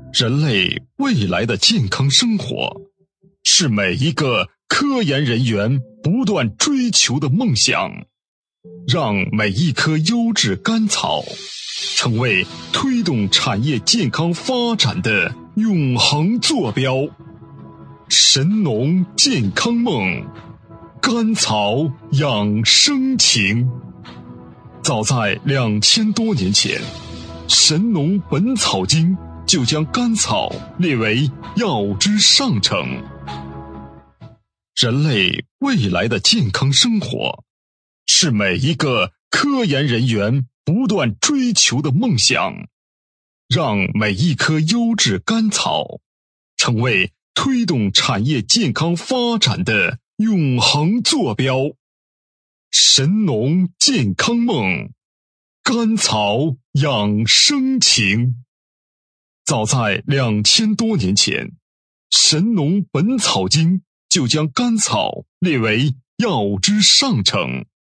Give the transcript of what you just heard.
人类未来的健康生活，是每一个科研人员不断追求的梦想。让每一棵优质甘草成为推动产业健康发展的永恒坐标。神农健康梦，甘草养生情。早在2000多年前，《神农本草经》就将甘草列为药之上乘。人类未来的健康生活，是每一个科研人员不断追求的梦想。让每一棵优质甘草成为推动产业健康发展的永恒坐标。神农健康梦，甘草养生情。早在2000多年前，《神农本草经》就将甘草列为药之上乘。